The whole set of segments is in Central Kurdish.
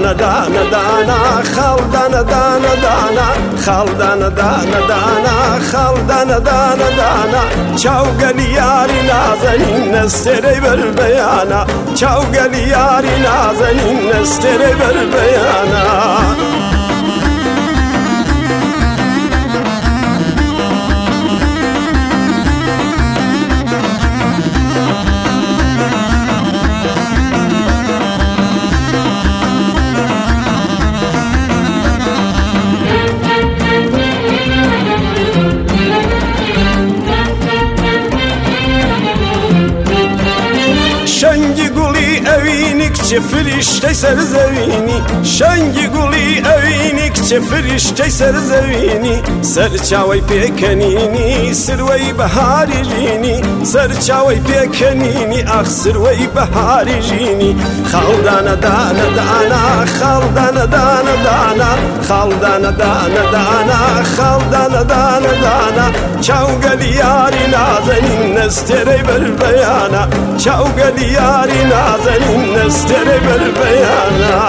دانا دانا دانا خال دانا دانا دانا خال دانا دانا دانا خال دانا دانا دانا چاوگەلی یاری نازەنین نەستێرەی بەربەیانە چاوگەلی یاری نازەنین نەستێرەی بەربەیانە شەنگی گوڵی ئەوینی کچێ فریشتەی سەرزەوینی شەنگی گوڵی ئەوینی کچێ فریشتەی سەرزەوینی سەرچاوی پێکەنینی سروەی بەهاری ژینی سەرچاوی پێکەنینی ئاخ سروەی بەهاری ژینی خاڵ دانە دانە دانا خاڵ دانە دانە دانا خاڵ دانە دانە دانا خاڵ دانە دانە دانا چاوگەلی یاری نازەنین نەستێرەی بەربەیانە چاوگەلی یاری نازەنین نەستێرەی بەربەیانە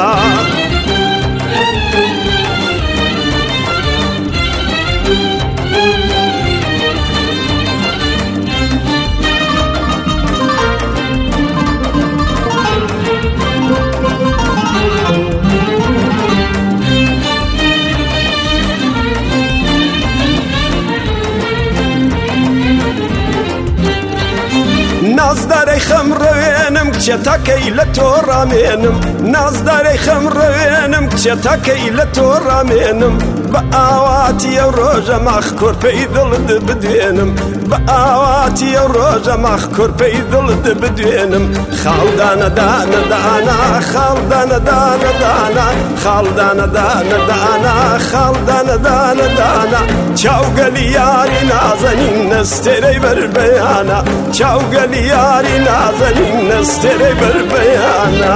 نازدارەی خەمڕەوێنم کچێتەکەی لە تۆ ڕامێنم نازدارەی خەمڕەوێنم کچێتەکەی لە تۆ ڕامێنم بە ئاواتی ئەو ڕۆژە ماخ کۆرپەی دڵت بدوێنم بە ئاواتی ئەو ڕۆژە ماخ کۆرپەی دڵت بدوێنم خاڵ دانە دانە دانا خاڵ دانە دانە دانا خاڵ دانە دانە دانا خاڵ دانە دانە دانا چاوگەلی یاری نازەنین نەستێرەی بەربەیانە چاوگەلی یاری نازەنین نەستێرەی بەربەیانە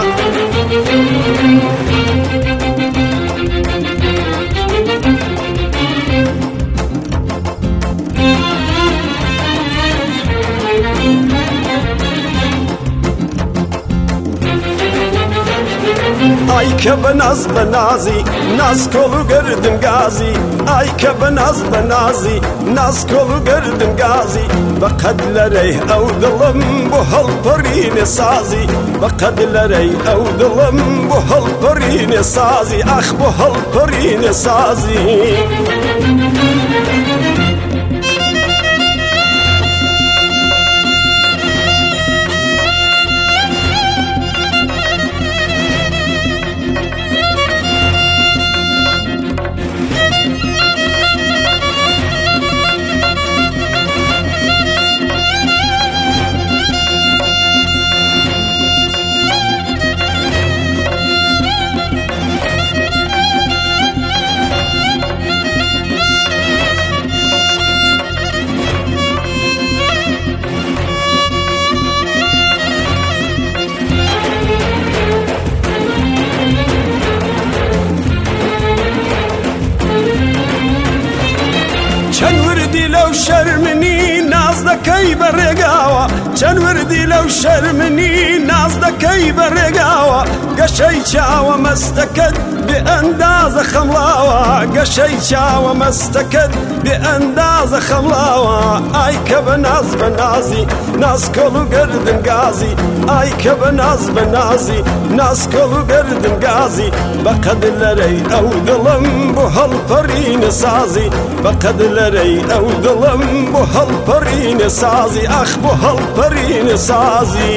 ئای کە بەناز بەنازی نازکۆڵ و گردن گازی ئای کە بەناز بەنازی نازکۆڵ و گردن گازی بەقەد لەرەی ئەو دڵم بۆ هەڵپەڕینێ سازی بەقەد لەرەی ئەو دڵم بۆ هەڵپەڕینێ سازی ئاخ بۆ هەڵپەڕینێ سازی چەند وردی لەو شەرمنی ناز دەکەی بەڕێگاوە چەند وردی لەو شەرمنی ناز دەکەی بەڕێگاوە گەشەی چاوە مەستەکەت بێ ئەندازە خەمڵاوە گەشەی چاوە مەستەکەت بێ ئەندازە خەمڵاوە ئای کە بەناز بەنازی نازکۆڵ و گردن گازی ئای کە بەناز بەنازی نازکۆڵ و گردن گازی بەقەد لەرەی ئەو دڵم بۆ هەڵپەڕینێ سازی بەقەد لەرەی ئەو دڵم بۆ هەڵپەڕینێ سازی ئاخ بۆ هەڵپەڕینێ سازی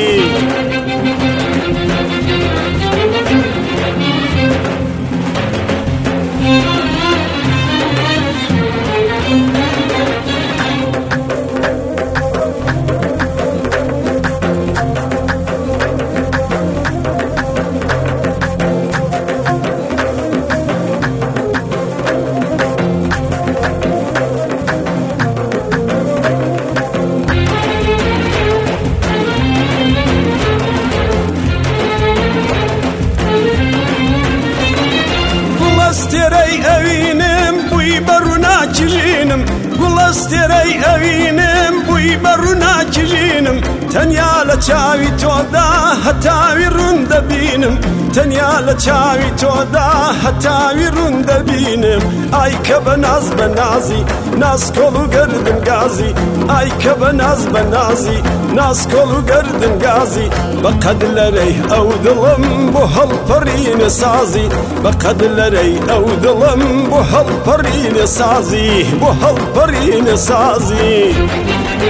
گوڵەستێرەی ئەوینم بووی بەڕوو ناکیژینم گوڵەستێرەی ئەوینم بووی توی بەڕوونا کژینم تەنیا لە چاوی تۆدا هەتاوی ڕوون دەبینم تەنیا لە چاوی تۆدا هەتاوی ڕوون دەبینم ئای کە بە ناز بە نازی ناسکۆڵ و گەردن گازی ئای کە بە ناز بە نازی ناسکۆڵ و گەردن گازی بەقەد لەرەی ئەو دڵم بۆ هەڵپەڕینە سازی بەقەد لەرەی ئەو دڵم بۆ هەڵپەڕینە سازی بۆ هەڵپەڕینە سازی